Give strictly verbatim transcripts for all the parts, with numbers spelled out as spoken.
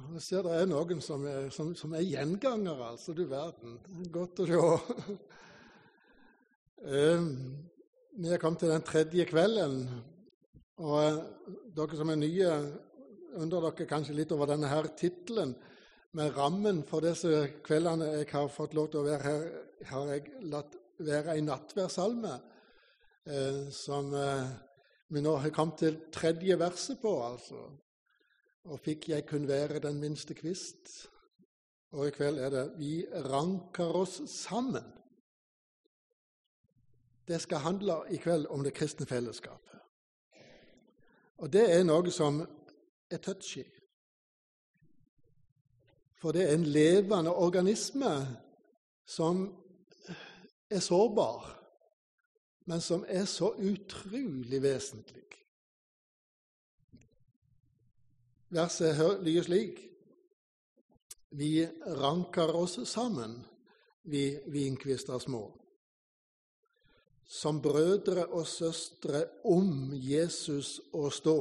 Jeg ser det er noen som er, som, som er gjenganger, altså, du verden. Godt å se. um, vi er kommet til den tredje kvelden, og uh, dere som er nye, undrer dere kanskje litt over denne her titelen, med rammen for disse kveldene jeg har fått lov til å være her, har jeg latt være en nattværsalme, uh, som uh, vi nå har kommet til tredje verset på, altså. Og fikk jeg kun være den minste kvist. Og i kveld er det vi ranker oss sammen. Det skal handle i kveld om det kristne fellesskapet. Og det er noe som er touchy. For det er en levende organisme som er sårbar, men som er så utrolig vesentlig. Verset lyder slik: Vi ranker oss sammen, vi vinkvister små, som brødre og søstre om Jesus å stå,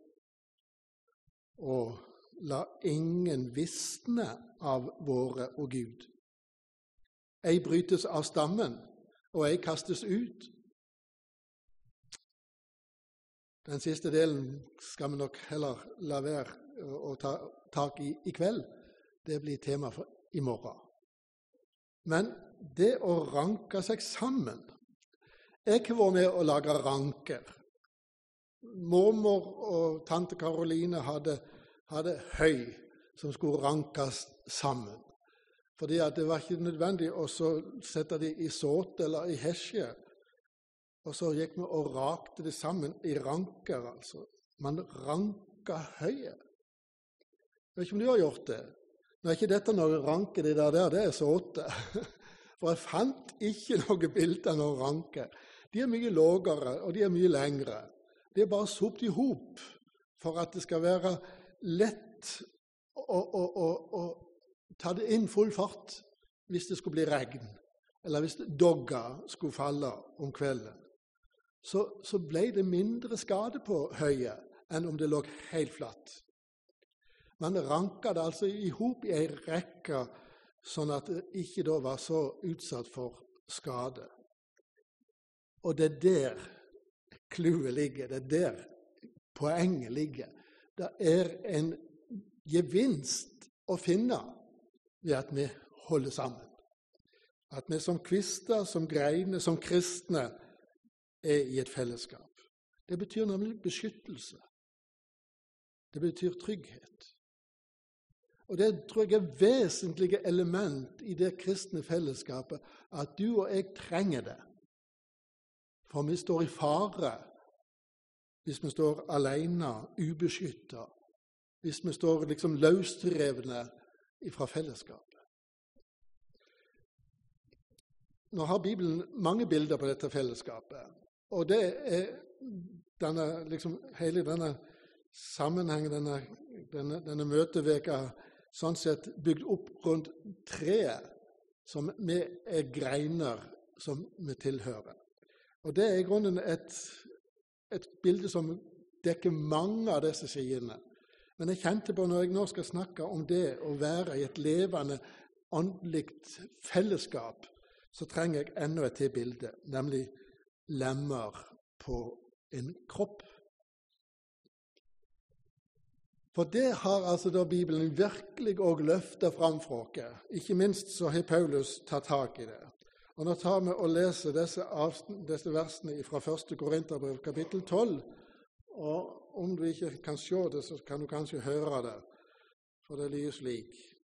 og la ingen visne av våre og Gud. Ei brytes av stammen, og ei kastes ut. Den siste delen skal vi nok heller la være å ta tak i i kveld. Det blir tema for i morgen. Men det å ranke seg sammen, jeg har vært med å lage ranker. Mormor og tante Karoline hadde, hadde høy som skulle rankes sammen. Fordi at det var ikke nødvendig å sette det i såt eller i hesje. Og så gikk vi og rakte det sammen i ranker, altså. Man ranka høye. Jeg vet ikke om du har gjort det. Nå er ikke dette noe ranke, det der, der det er såte. For jeg fant ikke noe bilde av noen ranke. De er mye lågere, og de er mye lengre. Det er bare sopt i hop for at det skal være lett å, å, å, å ta det inn full fart hvis det skulle bli regn, eller hvis dogga skulle falle om kvelden. Så, så ble det mindre skade på høyet enn om det lå helt flatt. Man ranka det altså i hop i en rekke, sånn at det ikke da var så utsatt for skade. Og det er der kluet ligger, det er der poenget ligger. Det er en gevinst å finne ved at vi holder sammen. At vi som kvister, som greiner, som kristne er i et fellesskap. Det betyr nemlig beskyttelse. Det betyr trygghet. Og det tror jeg er vesentlige element i det kristne fellesskapet, at du og jeg trenger det. For vi står i fare hvis vi står alene, ubeskyttet, hvis vi står liksom løsrevne fra fellesskapet. Nå har Bibelen mange bilder på dette fellesskapet, og det er denne, liksom, hele denne sammenhengen, denne, denne, denne møteveka, sånn sett bygd opp rundt treet, som vi er greiner som vi tilhører. Og det er i grunnen et, et bilde som dekker mange av disse sidene. Men jeg kjente på når jeg nå skal snakke om det å være i et levende, åndelikt fellesskap, så trenger jeg enda et til bilde, nemlig lemmer på en kropp. For det har altså da Bibelen virkelig også løftet fram for oss. Ikke minst så har Paulus tatt tak i det. Og nå tar vi og leser disse, disse versene fra første Korinterbrev, kapittel tolv. Og om du ikke kan se det, så kan du kanskje høre det. For det lyder slik.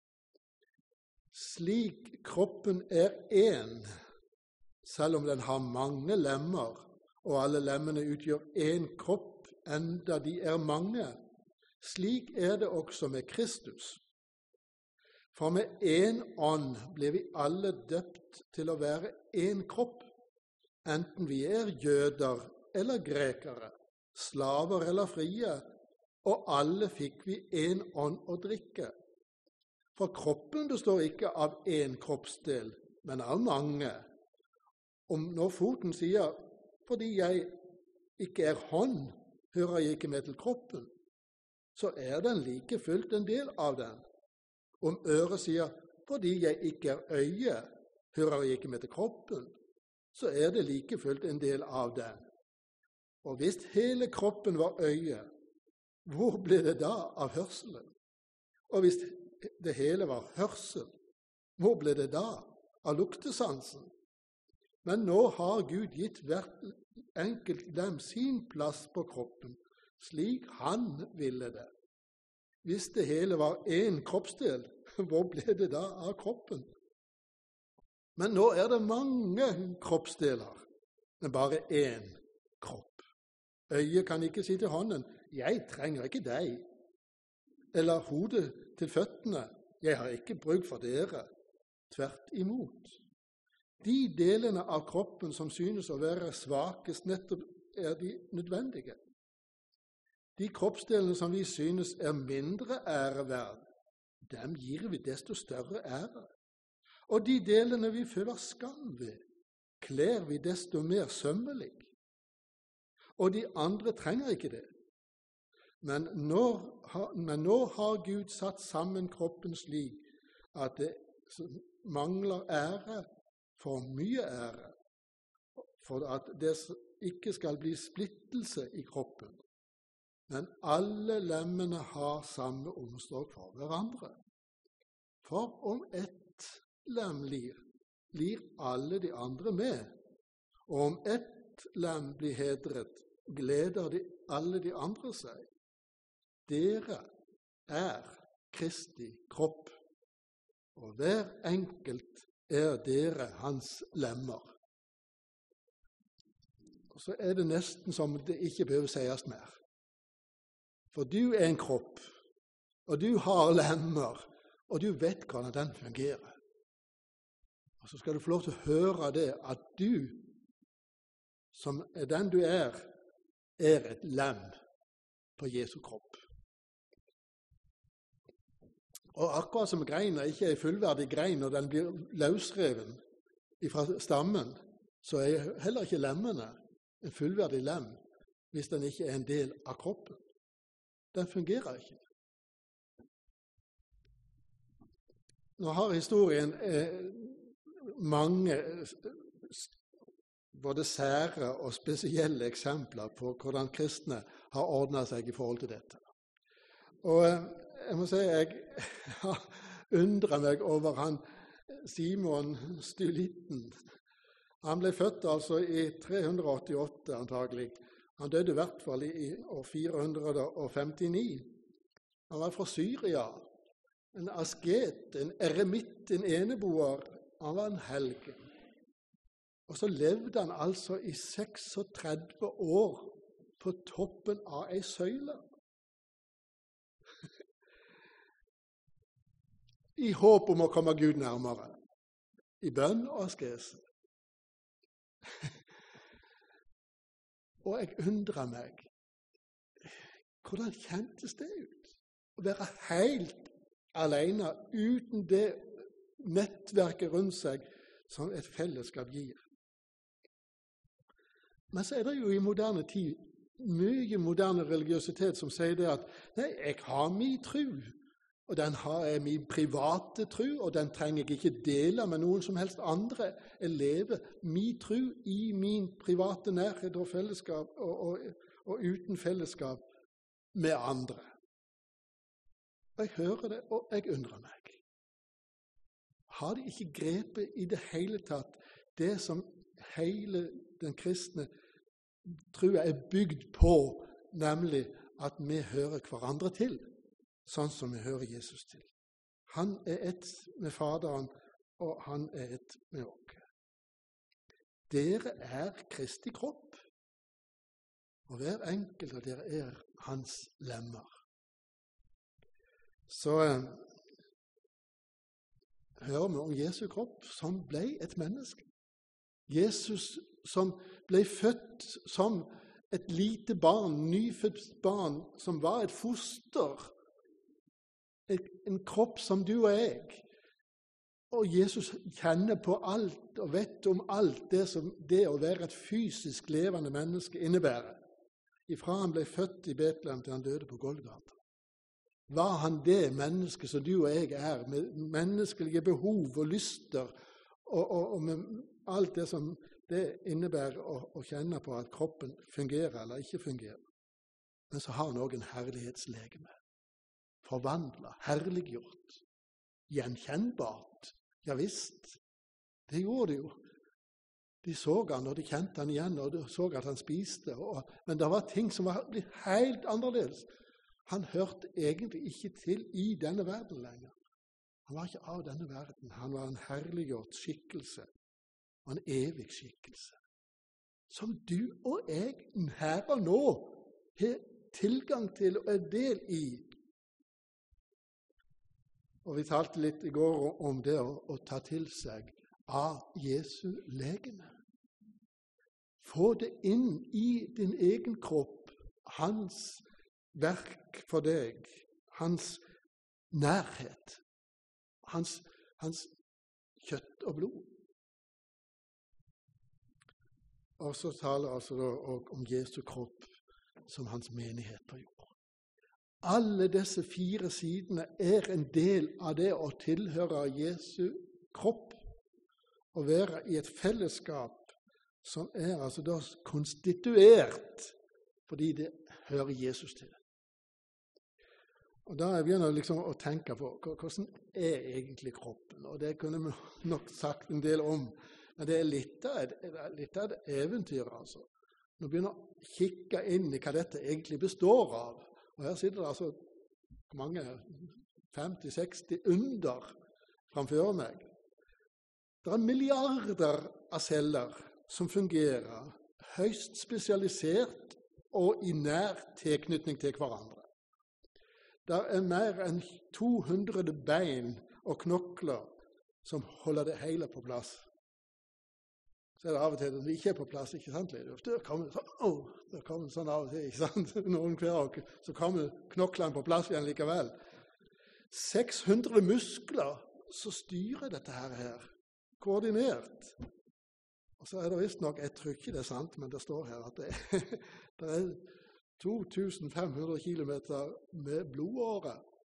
Slik kroppen er én, selv om den har mange lemmer, og alle lemmene utgjør én kropp, enda de er mange. Slik er det også med Kristus. For med én ånd ble vi alle døpt til å være én kropp, enten vi er jøder eller grekere, slaver eller frie, og alle fikk vi én ånd å drikke. For kroppen består ikke av én kroppsdel, men av mange. Om når foten sier, fordi jeg ikke er hånd, hører jeg ikke med til kroppen, så er den like fullt en del av den. Om øret sier, fordi jeg ikke er øye, hører jeg ikke med til kroppen, så er det like fullt en del av den. Og hvis hele kroppen var øye, hvor ble det da av hørselen? Og hvis det hele var hørsel, hvor ble det da av luktesansen? Men nå har Gud gitt hvert enkelt lem sin plass på kroppen, slik han ville det. Hvis det hele var én kroppsdel, hvor ble det da av kroppen? Men nå er det mange kroppsdeler, men bare én kropp. Øyet kan ikke si til hånden, jeg trenger ikke deg. Eller hodet til føttene, jeg har ikke bruk for dere. Tvert imot. De delene av kroppen som synes å være svakest, nettopp er de nødvendige. De kroppsdelene som vi synes er mindre æreverd, dem gir vi desto større ære. Og de delene vi føler skam ved, kler vi desto mer sømmelig. Og de andre trenger ikke det. Men nå, men nå har Gud satt sammen kroppen slik at det mangler ære for mye ære, for at det ikke skal bli splittelse i kroppen. Men alle lemmene har samme omsorg for hverandre. For om ett lem lir, lir alle de andre med. Og om ett lem blir hedret, gleder de alle de andre seg. Dere er Kristi kropp, og hver enkelt er dere hans lemmer. Og så er det nesten som det ikke behøver sies mer. For du er en kropp, og du har lemmer, og du vet hvordan den fungerer. Og så skal du få lov til å høre det, at du, som er den du er, er et lem på Jesu kropp. Og akkurat som greina ikke er fullverdig grein når den blir løsreven fra stammen, så er heller ikke lemmene en fullverdig lem hvis den ikke er en del av kroppen. Den fungerer ikke. Nå har historien eh, mange både sære og spesielle eksempler på hvordan kristne har ordnet seg i forhold til dette. Og eh, jeg må si jeg undrer meg over han Simon Stylitten. Han ble født altså i tre hundre åttiåtte antagelig. Han døde i hvert fall i år fire hundre femtini. Han var fra Syria, en asket, en eremitt, en eneboer. Han var en helgen. Og så levde han altså i seksogtredve år på toppen av ei søyle. I håp om å komme Gud nærmere, i bønn og askese. Og jeg undrer meg, hvordan kjentes det ut? Å være helt alene, uten det nettverket rundt seg som et fellesskap gir. Men så er det jo i moderne tid mye moderne religiøsitet som sier det at nei, jeg har min tro, og den har jeg min private tro, og den trenger jeg ikke dele med noen som helst andre. Jeg lever min tro i min private nærhet og fellesskap, og, og, og uten fellesskap med andre. Og jeg hører det, og jeg undrer meg. Har de ikke grepet i det hele tatt det som hele den kristne tror jeg er bygd på, nemlig at vi hører hverandre til, sånn som vi hører Jesus til. Han er ett med Faderen, og han er ett med oss. Dere er Kristi kropp, og hver enkelt av dere er hans lemmer. Så eh, hører vi om Jesu kropp som ble et menneske. Jesus som ble født som et lite barn, nyfødt barn, som var et foster, en kropp som du og jeg. Og Jesus kjenner på alt og vet om alt det som det å være et fysisk levende menneske innebærer. Ifra han ble født i Betlehem til han døde på Golgata. var han det mennesket som du og jeg er, med menneskelige behov og lyster, og, og, og med alt det som det innebærer å, å kjenne på at kroppen fungerer eller ikke fungerer. Men så har han også en herlighetslegeme. Forvandlet, herliggjort, gjenkjennbart. Ja visst, det gjorde det jo. De så han, og de kjente han igjen, og de så at han spiste. Og, men det var ting som var blitt helt annerledes. Han hørte egentlig ikke til i denne verden lenger. Han var ikke av denne verden. Han var en herliggjort skikkelse, og en evig skikkelse. Som du og jeg her og nå har tilgang til og er del i. Og vi talte litt i går om det å, å ta til seg av Jesu legeme. Få det inn i din egen kropp, hans verk for deg, hans nærhet, hans, hans kjøtt og blod. Og så taler altså da om Jesu kropp som hans menighet på jord. Alle disse fire sidene er en del av det å tilhøre Jesu kropp, og være i et fellesskap som er altså da konstituert, fordi det hører Jesus til. Og da begynner jeg liksom å tenke på hvordan er egentlig kroppen, og det kunne vi nok sagt en del om, men det er litt av et, litt av et eventyr, altså. Nå begynner jeg å kikke inn i hva dette egentlig består av, og her sitter det altså mange, femti seksti under framfor meg. Det er milliarder av celler som fungerer høyst spesialisert og i nær tilknytning til hverandre. Det er mer enn to hundre bein og knokler som holder det hele på plass. Så er det av og til når det ikke er på plass, ikke sant? Det kommer sånn, oh, det kommer sånn av og til, ikke sant? Noen hver, så kommer knoklene på plass igjen likevel. seks hundre muskler som styrer dette her her. Koordinert. Og så er det visst nok, jeg tror ikke det er sant, men det står her at det er, det er to tusen fem hundre kilometer med blodåre.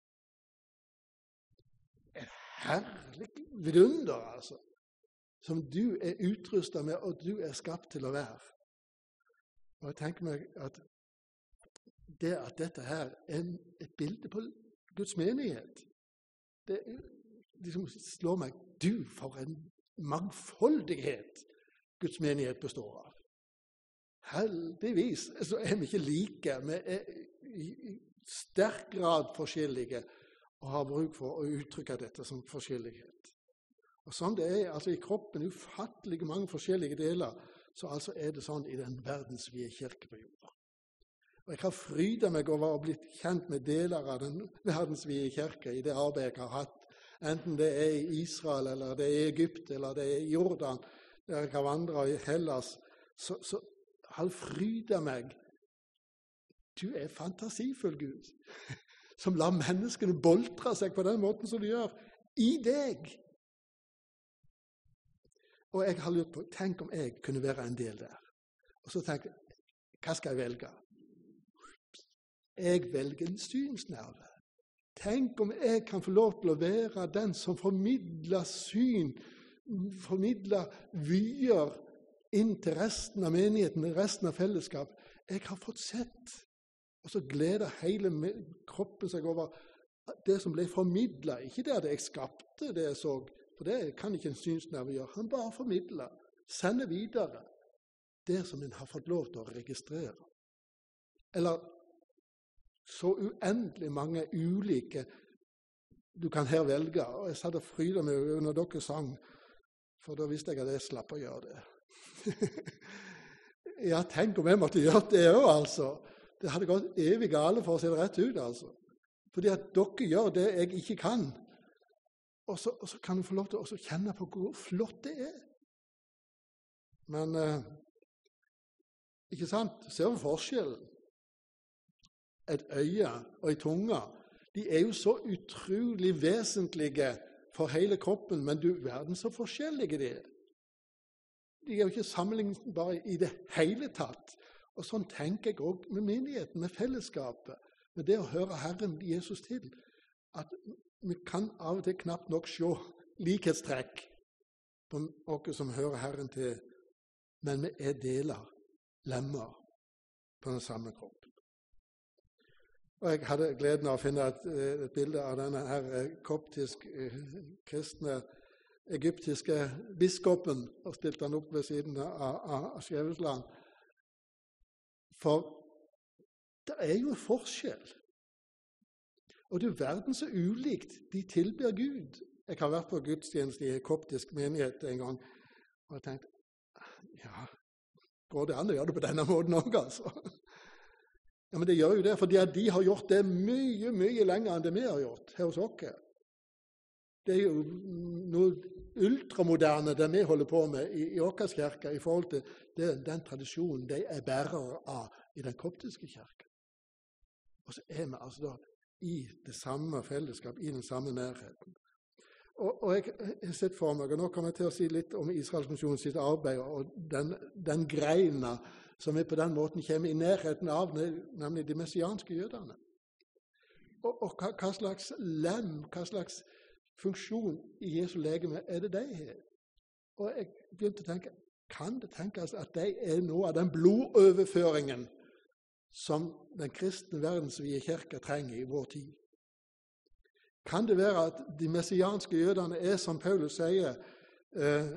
Et herlig vidunder, altså, som du er utrustet med, og du er skapt til å være. Og jeg tenker meg at det at dette her er et bilde på Guds menighet, det liksom slår meg, du for en mangfoldighet Guds menighet består av. Heldigvis så er vi ikke like, vi er i sterk grad forskjellige og har bruk for å uttrykke dette som forskjellighet. Og sånn det er altså i kroppen ufattelig mange forskjellige deler, så altså er det sånn i den verdensvide kirke på jorda. Og jeg har frydet meg over å bli kjent med deler av den verdensvide kirke i det arbeidet jeg har hatt, enten det er i Israel, eller det er i Egypt, eller det er i Jordan, der jeg har vandret i Hellas, så, så har frydet meg. Du er fantasifull, Gud, som lar menneskene boltre seg på den måten som de gjør, i deg. Og jeg har lurt på, tenk om jeg kunne være en del der. Og så tenker jeg, hva skal jeg velge? Jeg velger en synsnerve. Tenk om jeg kan få lov til å være den som formidler syn, formidler vyer inn til resten av menigheten, resten av fellesskap. Jeg har fått sett, og så gleder hele kroppen seg over det som ble formidlet. Ikke det at jeg skapte det jeg så, for det kan ikke en synsnerve gjøre. Han bare formidler, sender videre det som en har fått lov til å registrere. Eller så uendelig mange ulike du kan her velge. Og jeg satt og frydet meg når dere sang, for da visste jeg at jeg slapp å gjøre det. Ja, tenk om jeg måtte gjøre det også, altså. Det hadde gått evig gale for å se det rett ut, altså. Fordi at dere gjør det jeg ikke kan. Og så, og så kan du få lov til å kjenne på hvor flott det er. Men, eh, ikke sant? Ser du forskjellen? Et øye og en tunge, de er jo så utrolig vesentlige for hele kroppen, men du, verden så forskjellige de er. De er jo ikke sammenlignbare i det hele tatt. Og sånn tenker jeg også med menigheten, med fellesskapet, med det å høre Herren Jesus til, at vi kan av og til knapt nok se likhetstrekk på oss som hører Herren til, men vi er deler, lemmer på den samme kroppen. Og jeg hadde gleden av å finne et, et bilde av denne her koptisk kristne egyptiske biskopen, og stilte han opp ved siden av, av, av Skjevesland. For det er jo forskjell. Og det er verden så ulikt. De tilber Gud. Jeg har vært på gudstjeneste i en koptisk menighet en gang, og jeg tenkte, ja, går det an å gjøre det på denne måten også, altså? Ja, men det gjør jo det, fordi de har gjort det mye, mye lenger enn det vi har gjort her hos oss. Det er jo noe ultramoderne det vi holder på med i, i Åkers kirke i forhold til det, den tradisjonen de er bærere av i den koptiske kirken. Og så er vi altså da i det samme fellesskap, i den samme nærheten. Og, og jeg har sett for meg, og nå kommer jeg til å si litt om Israelsmisjonen sitt arbeid, og den, den greina som vi på den måten kommer i nærheten av, nemlig de messianske jødene. Og, og hva, hva slags lem, hva slags funksjon i Jesu legeme er det de har? Og jeg begynte å tenke, kan det tenkes at de er noe av den blodoverføringen som den kristne verdensvide kirke trenger i vår tid? Kan det være at de messianske jødene er, som Paulus sier, eh,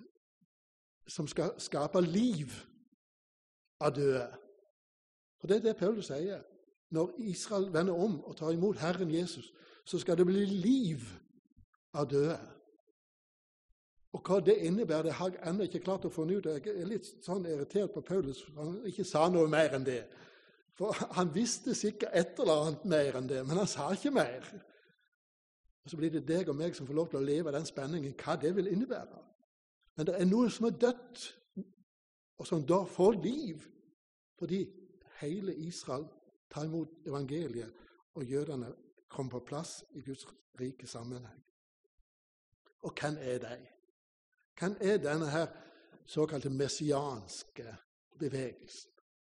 som skal skape liv av døde? For det er det Paulus sier. Når Israel vender om og tar imot Herren Jesus, så skal det bli liv av døde. Og hva det innebærer, det har jeg ennå ikke klart å få ut. Jeg er litt sånn irritert på Paulus, for han ikke sa noe mer enn det. For han visste sikkert et eller annet mer enn det, men han sa ikke mer. Og så blir det deg og meg som får lov til å leve den spenningen, hva det vil innebære. Men det er noe som er dødt, og som da får liv, fordi hele Israel tar imot evangeliet, og jødene kommer på plass i Guds rike sammenheng. Og hvem er de? Hvem er denne her såkalte messianske bevegelsen?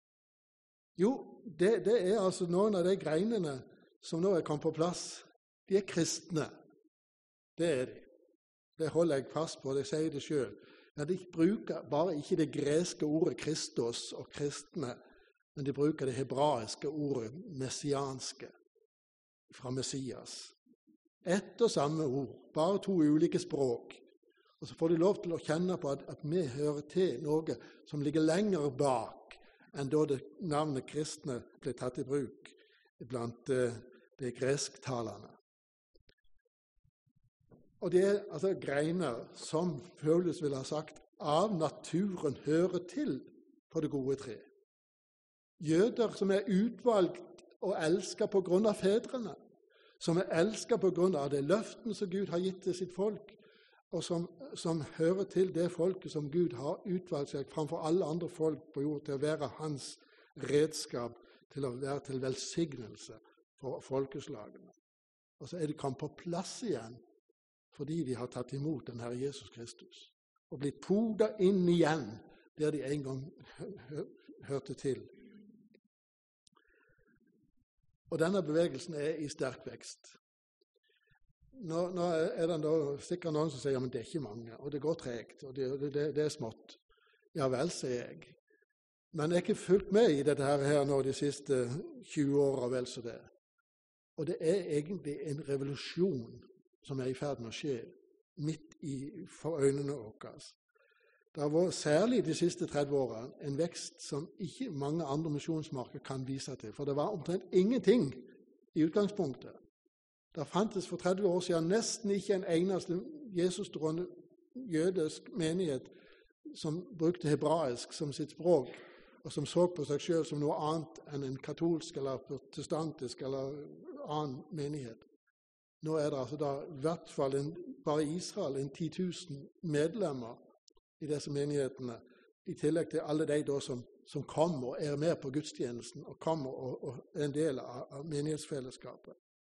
Jo, det, det er altså noen av de greinene som nå er kommet på plass. De er kristne. Det er de. Det holder jeg fast på, det sier det selv. Men de bruker bare ikke det greske ordet Kristus og kristne, men de bruker det hebraiske ordet messianske fra Messias. Ett og samme ord, bare to ulike språk. Og så får de lov til å kjenne på at, at vi hører til noe som ligger lenger bak enn da det navnet kristne ble tatt i bruk blant uh, de gresktalerne. Og det er altså greiner som Paulus vil ha sagt av naturen hører til på det gode tre. Jøder som er utvalgt og elsket på grunn av fedrene, som er elsket på grunn av det løften som Gud har gitt til sitt folk, og som, som hører til det folket som Gud har utvalgt seg framfor alle andre folk på jord til å være hans redskap, til å være til velsignelse for folkeslagene. Og så er de kommet på plass igjen, fordi de har tatt imot den Herre Jesus Kristus, og blitt poda inn igjen, der de en gang hørte til. Og denne bevegelsen er i sterk vekst. Nå, nå er det da sikkert noen som sier, ja, men det er ikke mange, og det går tregt, og det, det, det er smått. Ja vel, sier jeg. Men jeg har ikke fulgt med i dette her nå de siste tjue årene, vel så det. Og det er egentlig en revolusjon som er i ferd med å skje midt i for øynene våre. Det har vært særlig de siste tretti årene en vekst som ikke mange andre misjonsmarker kan vise til, for det var omtrent ingenting i utgangspunktet. Det fantes for tretti år siden nesten ikke en eneste Jesus-troende jødisk menighet som brukte hebraisk som sitt språk, og som så på seg selv som noe annet enn en katolsk eller protestantisk eller annen menighet. Nå er det altså da i hvert fall en, bare i Israel en ti tusen medlemmer i disse menighetene, i tillegg til alle de da som, som kommer og er med på gudstjenesten, og kommer og, og er en del av, av menighetsfellesskapet.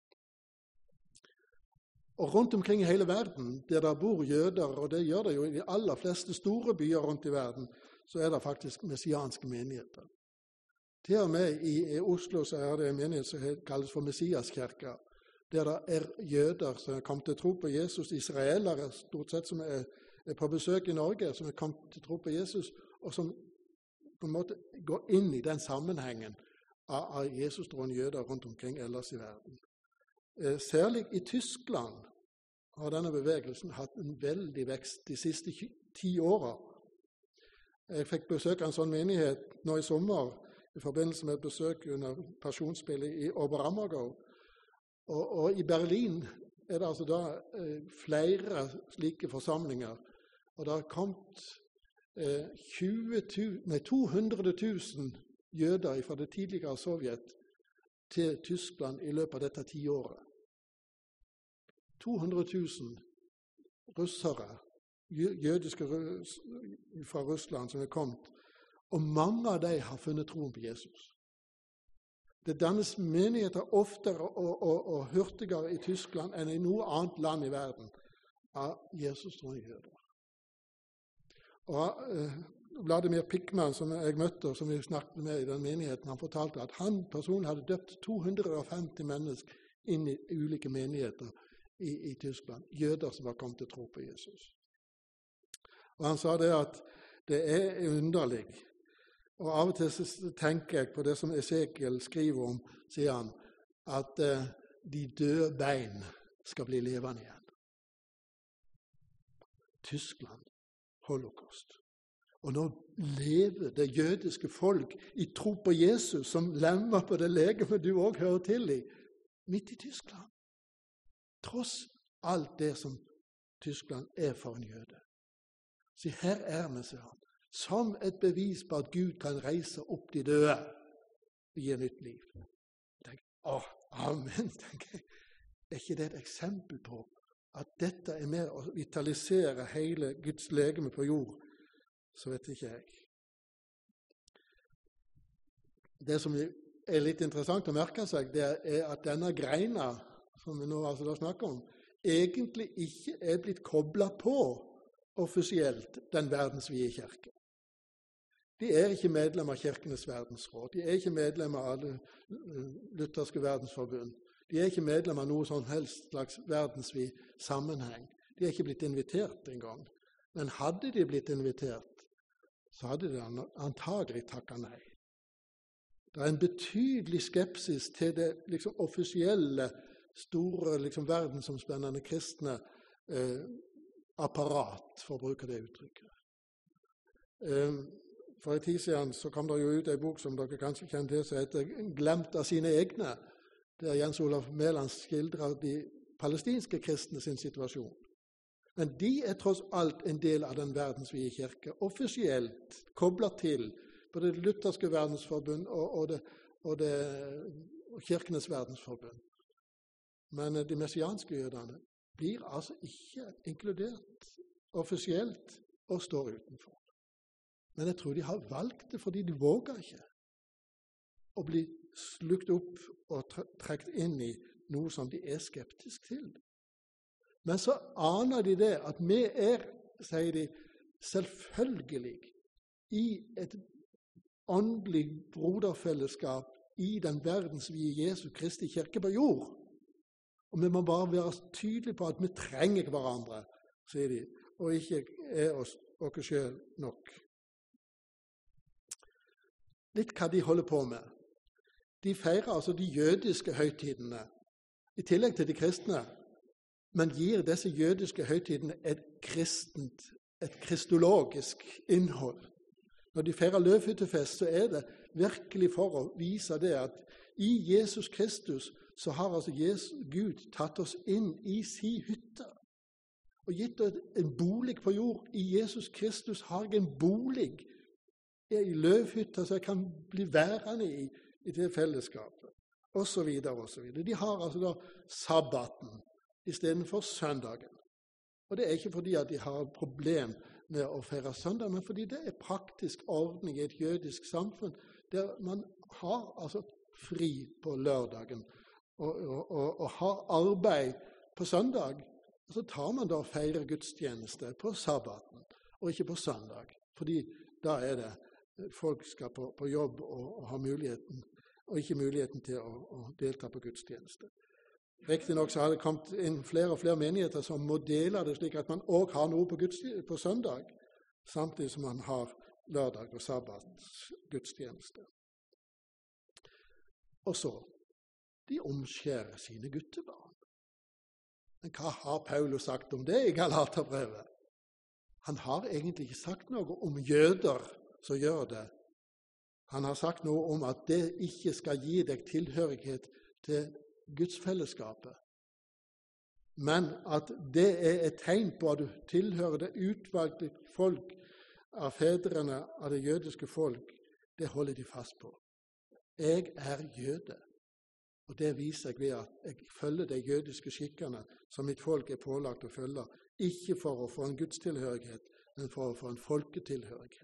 Og rundt omkring i hele verden, der det bor jøder, og det gjør det jo i de aller fleste store byer rundt i verden, så er det faktisk messianske menigheter. Til og med i, i Oslo så er det en menighet som kalles for Messiaskirka, der det er jøder som er kommet til tro på Jesus, israelere stort sett som er, er på besøk i Norge, som er kommet til tro på Jesus, og som på en måte går inn i den sammenhengen av, av Jesus-troende jøder rundt omkring ellers i verden. Eh, særlig i Tyskland har denne bevegelsen hatt en veldig vekst de siste ti årene. Jeg fikk besøk av en sånn menighet nå i sommer, i forbindelse med et besøk under pasjonsspillet i Oberammergau. Og, og i Berlin er det altså da eh, flere slike forsamlinger, og det har kommet eh, tjue tusen, nei, to hundre tusen jøder fra det tidligere Sovjet til Tyskland i løpet av dette tiåret. to hundre tusen russere, jødiske fra Russland som er kommet, og mange av dem har funnet troen på Jesus. Det dannes menigheter oftere og, og, og hurtigere i Tyskland enn i noe annet land i verden av Jesus-troende jøder. Og eh, Vladimir Pickman, som jeg møtte, som vi snakket med i den menigheten, han fortalte at han personlig hadde døpt to hundre og femti mennesker inn i ulike menigheter i, i Tyskland, jøder som var kommet til tro på Jesus. Og han sa det at det er underlig. Og av og til så tenker jeg på det som Esekiel skriver om, sier han, at eh, de døde bein skal bli levende igjen. Tyskland, holocaust. Og nå lever det jødiske folk i tro på Jesus, som lemmer på det legeme du også hører til i, midt i Tyskland. Tross alt det som Tyskland er for en jøde. Så her er vi, sier han, som et bevis på at Gud kan reise opp de døde og gi nytt liv. Jeg tenker, åh, amen, tenker jeg. Er ikke det et eksempel på at dette er med å vitalisere hele Guds legeme på jord? Så vet ikke jeg. Det som er litt interessant å merke seg, det er at denne greina, som vi nå altså da snakker om, egentlig ikke er blitt koblet på offisielt den verdensvide kirke. De er ikke medlem av Kirkenes verdensråd. De er ikke medlem av alle lutherske verdensforbund. De er ikke medlem av noe sånn helst slags verdensvid sammenheng. De er ikke blitt invitert engang. Men hadde de blitt invitert, så hadde de antagelig takket nei. Det er en betydelig skepsis til det liksom, offisielle, store, liksom, verdensomspennende kristne eh, apparat, for å bruke det uttrykket. Eh, For en tid siden så kom det jo ut en bok som dere kanskje kjenner til, som heter «Glemt av sine egne», der Jens Olav Mæland skildrer de palestinske kristne sin situasjon. Men de er tross alt en del av den verdensvide kirke, offisielt koblet til på det lutherske verdensforbund og, og, det, og, det, og Kirkenes verdensforbund. Men de messianske jødene blir altså ikke inkludert offisielt og står utenfor. Men jeg tror de har valgt det fordi de våger ikke å bli slukt opp og trekt inn i noe som de er skeptisk til. Men så aner de det at vi er, sier de, selvfølgelig i et åndelig broderfellesskap i den verdensvide Jesu Kristi kirke på jord. Og vi må bare være tydelige på at vi trenger hverandre, sier de, og ikke er oss, oss selv nok. Litt hva de holder på med. De feirer altså de jødiske høytidene, i tillegg til de kristne, men gir disse jødiske høytidene et kristent, et kristologisk innhold. Når de feirer løvhyttefest, så er det virkelig for å vise det at i Jesus Kristus så har altså Jesus, Gud tatt oss inn i sin hytte og gitt oss en bolig på jord. I Jesus Kristus har jeg en bolig i løvhytta så jeg kan bli værende i, i det fellesskapet, og så videre, og så videre. De har altså da sabbaten i stedet for søndagen. Og det er ikke fordi at de har et problem med å feire søndag, men fordi det er praktisk ordning i et jødisk samfunn, der man har altså fri på lørdagen, og, og, og, og har arbeid på søndag, og så tar man da og feirer gudstjeneste på sabbaten, og ikke på søndag, fordi da er det folk skal på, på jobb og, og ha muligheten, og ikke muligheten til å, å delta på gudstjeneste. Riktig nok så har det kommet inn flere og flere menigheter som må dele det slik at man også har noe på, på søndag, samtidig som man har lørdag og sabbat gudstjeneste. Og så, de omskjærer sine guttebarn. Men hva har Paulus sagt om det i Galaterbrevet? Han har egentlig ikke sagt noe om jøder som gjør det. Han har sagt noe om at det ikke skal gi deg tilhørighet til gudsfellesskapet, men at det er et tegn på at du tilhører det utvalgte folk av fedrene av det jødiske folk. Det holder de fast på. Jeg er jøde, og det viser jeg ved at jeg følger de jødiske skikkene som mitt folk er pålagt å følge, ikke for å få en gudstilhørighet, men for å få en folketilhørighet.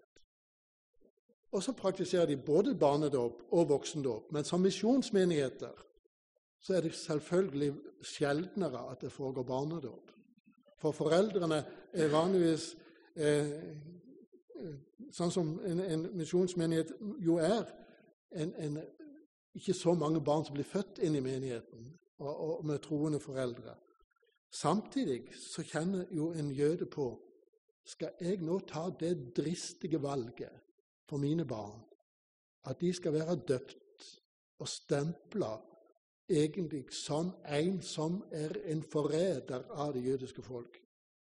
Og så praktiserer de både barnedåp og voksendåp, men som misjonsmenigheter så er det selvfølgelig sjeldnere at det foregår barnedåp. For foreldrene er vanligvis, eh, sånn som en, en misjonsmenighet jo er, en, en, ikke så mange barn som blir født inn i menigheten, og, og med troende foreldre. Samtidig så kjenner jo en jøde på, skal jeg nå ta det dristige valget for mine barn, at de skal være døpt og stemplet egentlig som en som er en forræder av det jødiske folk.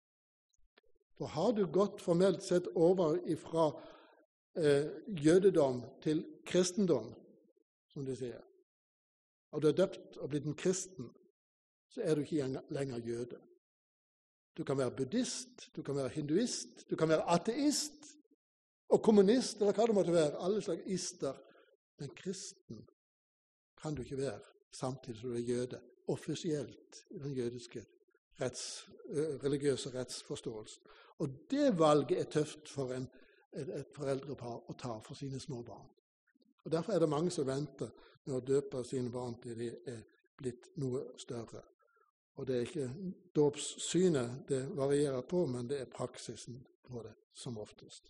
For har du gått formelt sett over ifra eh, jødedom til kristendom, som de sier, og du er døpt og blitt en kristen, så er du ikke lenger jøde. Du kan være buddhist, du kan være hinduist, du kan være ateist og kommunist, eller hva det måtte være, alle slags ister. Men kristen kan du ikke være samtidig som du er jøde, offisielt i den jødiske retts, religiøse rettsforståelsen. Og det valget er tøft for en, et, et foreldrepar å ta for sine små barn. Og derfor er det mange som venter med å døpe sine barn til de er blitt noe større. Og det er ikke dåpssynet det varierer på, men det er praksisen på det som oftest.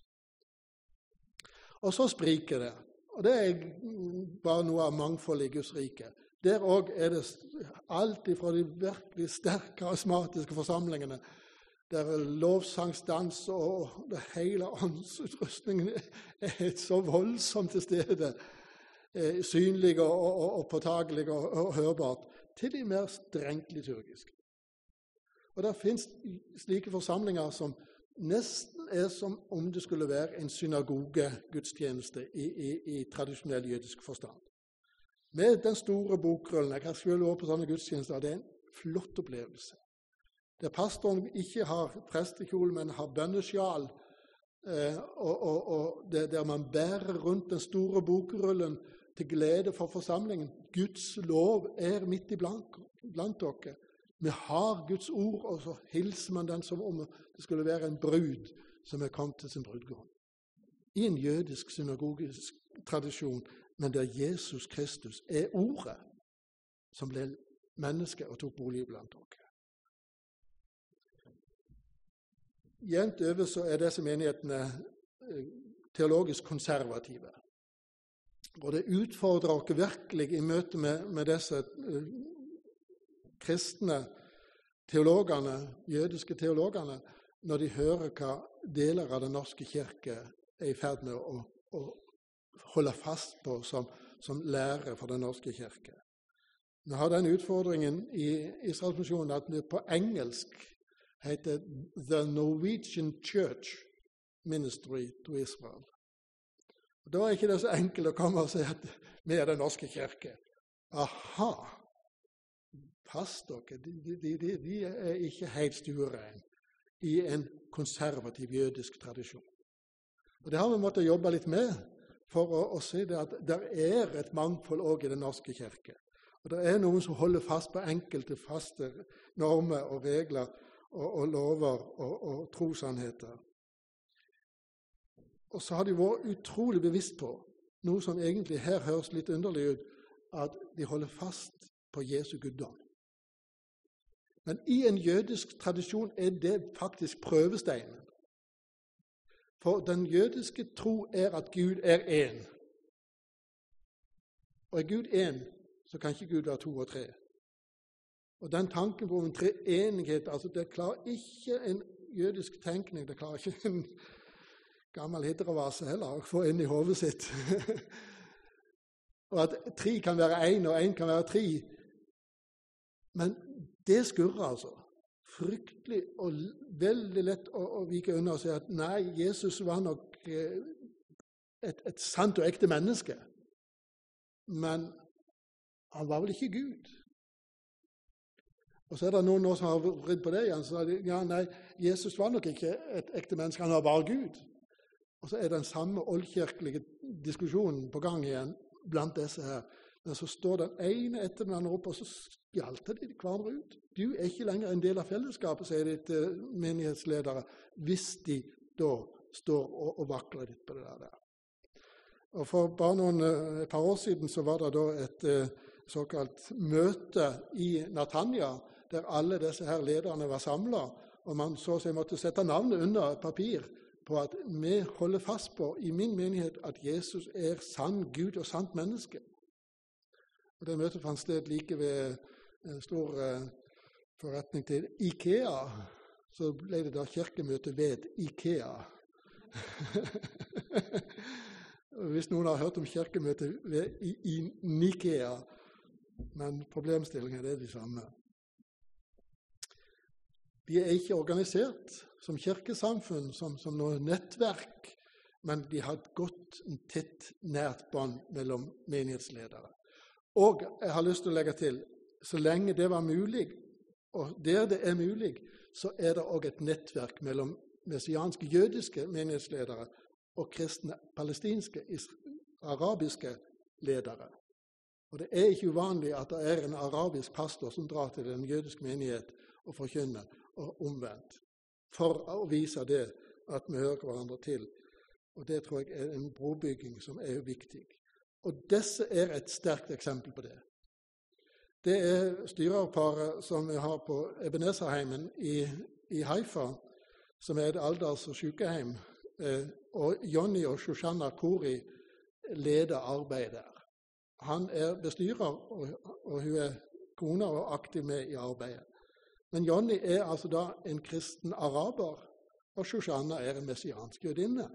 Og så spriker det. Og det er bare noe av mangfoldet i Guds rike. Der også er det alt fra de virkelig sterke karismatiske forsamlingene, der lovsangsdans og det hele åndsutrustningen er så voldsomt til stede, eh, synlig og, og, og påtagelig og, og hørbart, til de mer strengt liturgiske. Og det finnes slike forsamlinger som nesten er som om det skulle være en synagoge-gudstjeneste i, i, i tradisjonell jødisk forstand. Med den store bokrullen, jeg har selv vært på sånne gudstjenester, det er en flott opplevelse. Der pastoren ikke har prestekjole, men har bønnesjal, eh, og, og, og det, der man bærer rundt den store bokrullen til glede for forsamlingen. Guds lov er midt iblant blant dere. Vi har Guds ord, og så hilser man den som om det skulle være en brud som er kommet til sin brudgom. I en jødisk synagogisk tradisjon, men der Jesus Kristus er ordet som ble menneske og tok bolig blant dere. Jevnt over så er disse menighetene teologisk konservative. Og det utfordrer dere virkelig i møte med, med disse uh, kristne teologene, jødiske teologene, når de hører hva deler av den norske kirke er i ferd med å, å holde fast på som, som lære for den norske kirke. Vi har den utfordringen i Israels misjon at vi på engelsk heter The Norwegian Church Ministry to Israel. Og da er ikke det så enkelt å komme og si at vi er den norske kirke. Aha! Pass dere, de, de, de, de er ikke helt stuerein i en konservativ jødisk tradisjon. Og det har vi måttet jobbe litt med for å, å se det at det er et mangfold også i den norske kirke. Og det er noen som holder fast på enkelte faste normer og regler og, og lover og, og trosannheter. Og så har de vært utrolig bevisst på, noe som egentlig her høres litt underlig ut, at de holder fast på Jesu guddom. Men i en jødisk tradisjon er det faktisk prøvesteinen. For den jødiske tro er at Gud er én. Og er Gud én, så kan ikke Gud være to og tre. Og den tanken på en treenighet, altså det klarer ikke en jødisk tenkning, det klarer ikke en gammel hitterevase heller å få inn i hodet sitt. Og at tre kan være én, og én kan være tre. Men det skurrer altså. Fryktelig og veldig lett å, å vike unna og si at nei, Jesus var nok eh, et, et sant og ekte menneske. Men han var vel ikke Gud. Og så er det noen nå som har vridd på det igjen, så sa de, ja, nei, Jesus var nok ikke et ekte menneske, han var bare Gud. Og så er den samme oldkirkelige diskusjonen på gang igjen blant disse her. Men så står den ene etter den andre opp, og så spjalter de hverandre ut. Du er ikke lenger en del av fellesskapet, sier de til menighetsledere, hvis de da står og, og vakler litt på det der. Og for bare noen, et par år siden så var det da et eh, såkalt møte i Natanja, der alle disse her lederne var samlet, og man så seg måtte sette navnet under et papir på at vi holder fast på i min menighet at Jesus er sann Gud og sant menneske. Og det møtet fant sted like ved en stor eh, forretning til IKEA, så ble det da kirkemøte ved IKEA. Hvis noen har hørt om kirkemøte ved, i, i Nikea, men problemstillingen er de samme. De er ikke organisert som kirkesamfunn, som, som noe nettverk, men de har et godt, tett, nært bånd mellom menighetsledere. Og jeg har lyst til å legge til, så lenge det var mulig, og der det er mulig, så er det også et nettverk mellom messianske jødiske menighetsledere og kristne palestinske, arabiske ledere. Og det er ikke uvanlig at det er en arabisk pastor som drar til en jødisk menighet og forkynner, og omvendt, for å vise det at vi hører hverandre til. Og det tror jeg er en brobygging som er viktig. Og disse er et sterkt eksempel på det. Det er styrerparet som vi har på Ebenezerheimen i, i Haifa, som er et alders- og sykehjem, eh, og Jonny og Shoshana Kori leder arbeidet der. Han er bestyrer, og, og hun er kona og aktiv med i arbeidet. Men Jonny er altså da en kristen araber, og Shoshana er en messiansk jødinne.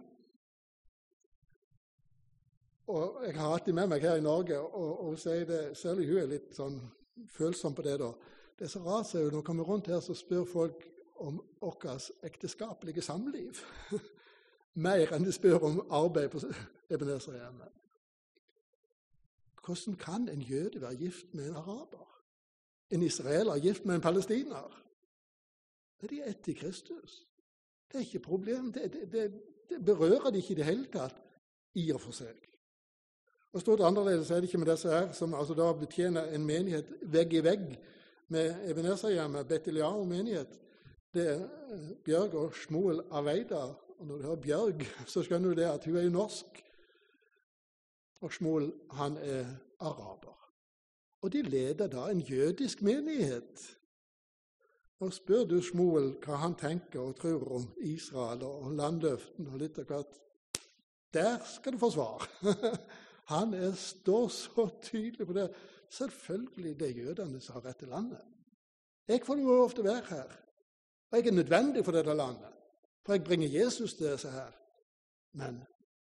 Og jeg har hatt det med meg her i Norge, og, og sier det, selv hun er litt sånn følsom på det da. Det er så rart, så når vi kommer rundt her, så spør folk om vårt ekteskapelige samliv. Mer enn de spør om arbeid på Ebenezerhjemmet. Hvordan kan en jøde være gift med en araber? En israeler gift med en palestiner? Det er ett i Kristus. Det er ikke problem. Det, det, det, det berører de ikke i det hele tatt, i og for seg. Og stort annerledes er det ikke med disse her, som altså da betjener en menighet vegg i vegg med Ebenezerhjemmet, Beteliao menighet. Det er Bjørg og Shmuel Aveida. Og når du hører Bjørg, så skjønner du det at hun er jo norsk. Og Shmuel, han er araber. Og de leder da en jødisk menighet. Og spør du Shmuel hva han tenker og tror om Israel og landløften og litt av hvert, der skal du få svar. Han er, står så tydelig på det. Selvfølgelig det er jødene som har rett til landet. Jeg får jo ofte være her. Og jeg er nødvendig for dette landet. For jeg bringer Jesus til disse her. Men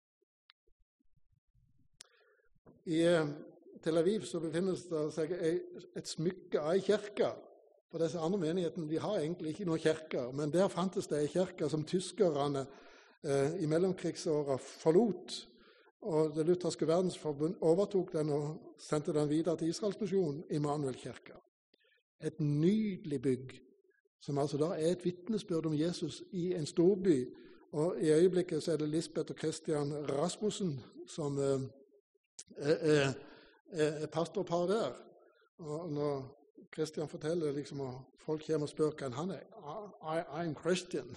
i Tel Aviv så befinner det seg et smykke av en kirke. For disse andre menighetene de har egentlig ikke noen kirker, men der fantes det en kirke som tyskerne eh, i mellomkrigsåra forlot. Og Det lutherske verdensforbund overtok den og sendte den videre til Israelsmisjonen, Immanuelkirka. Et nydelig bygg, som altså da er et vitnesbyrd om Jesus i en storby. Og i øyeblikket så er det Lisbeth og Christian Rasmussen som eh, er, er pastorpar der. Og når Christian forteller liksom, og folk kommer og spør hvem han er, I, I'm Christian.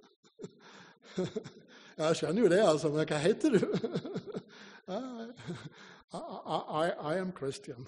Ja, jeg skjønner jo det, altså, men hva heter du? I, I, I am Christian.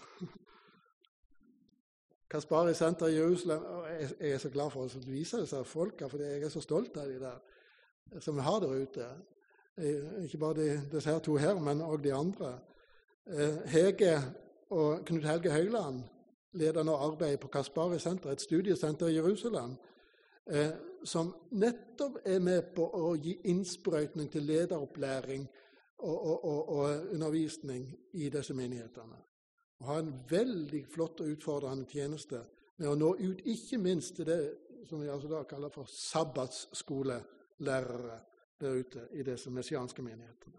Kaspari Senter i Jerusalem, og jeg, jeg er så glad for å vise disse folka, for jeg er så stolt av de der. som vi har der ute. Ikke bare de, disse her to her, men også de andre. Hege og Knut Helge Høyland leder nå arbeid på Kaspari Senter, et studiesenter i Jerusalem, som nettopp er med på å gi innsprøytning til lederopplæring og, og, og, og undervisning i disse menighetene. Og har en veldig flott og utfordrende tjeneste med å nå ut ikke minst til det som vi altså da kaller for sabbatsskolelærere der ute i disse messianske menighetene.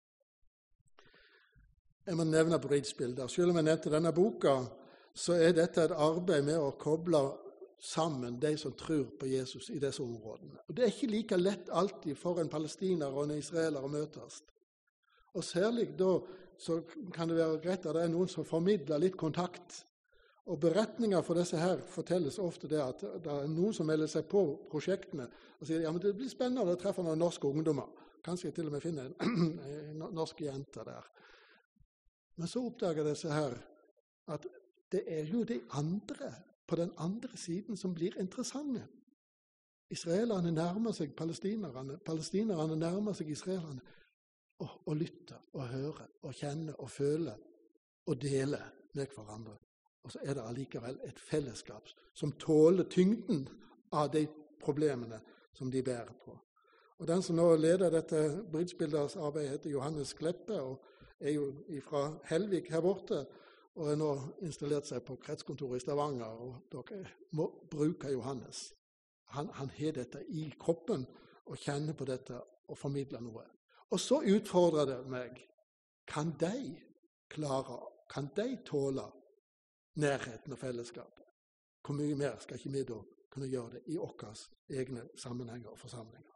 Jeg må nevne brytbilder. Selv om jeg nevnte denne boka, så er dette et arbeid med å koble sammen de som tror på Jesus i disse områdene. Og det er ikke like lett alltid for en palestiner og en israeler å møtes. Og særlig da så kan det være greit at det er noen som formidler litt kontakt. Og beretninger for disse her fortelles ofte det at det er noen som melder seg på prosjektene og sier ja, men det blir spennende å treffe noen norske ungdommer. Kanskje jeg til og med finner en norske jenter der. Men så oppdager disse her at det er jo de andre på den andre siden som blir interessante. Israelerne nærmer seg palestinerne, palestinerne nærmer seg israelerne, og, og lytter, og hører, og kjenner, og føler, og deler med hverandre. Og så er det allikevel et fellesskap som tåler tyngden av de problemene som de bærer på. Og den som nå leder dette brytbildersarbeidet heter Johannes Kleppe, og er jo fra Helvik her borte, og er nå installert seg på kretskontoret i Stavanger, og dere må bruke Johannes. Han, han har dette i kroppen, og kjenner på dette, og formidler noe. Og så utfordrer det meg, kan de klare, kan de tåle nærheten og fellesskapet? Hvor mye mer skal ikke vi da kunne gjøre det i våre egne sammenhenger og forsamlinger?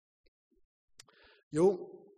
Jo,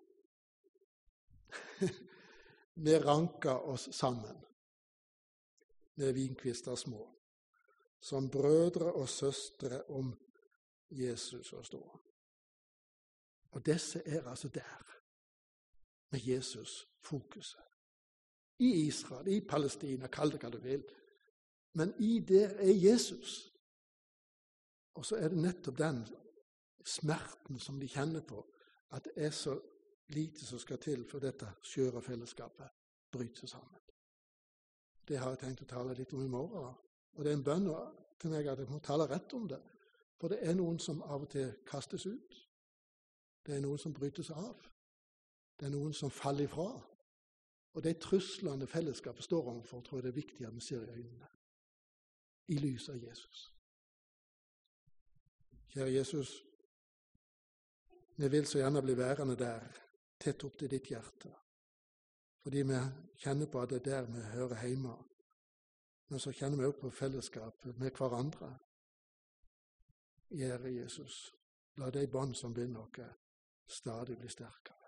vi ranker oss sammen med vinkvister små, som brødre og søstre om Jesus å stå. Og disse er altså der, med Jesus fokuset. I Israel, i Palestina, kall det hva du vil. Men i der er Jesus. Og så er det nettopp den smerten som de kjenner på, at det er så lite som skal til for dette skjøre fellesskapet bryter sammen. Det har jeg tenkt å tale litt om i morgen. Og det er en bønn til meg at jeg må tale rett om det. For det er noen som av og til kastes ut. Det er noen som brytes av. Det er noen som faller ifra. Og de truslene fellesskapet står overfor, tror jeg det er viktig at vi ser i øynene. I lys av Jesus. Kjære Jesus, vi vil så gjerne bli værende der, tett opp til ditt hjerte. Fordi vi kjenner på at det er der vi hører hjemme. Men så kjenner vi også på fellesskap med hverandre. Kjære Jesus, la de bånd som binder oss stadig bli sterkere.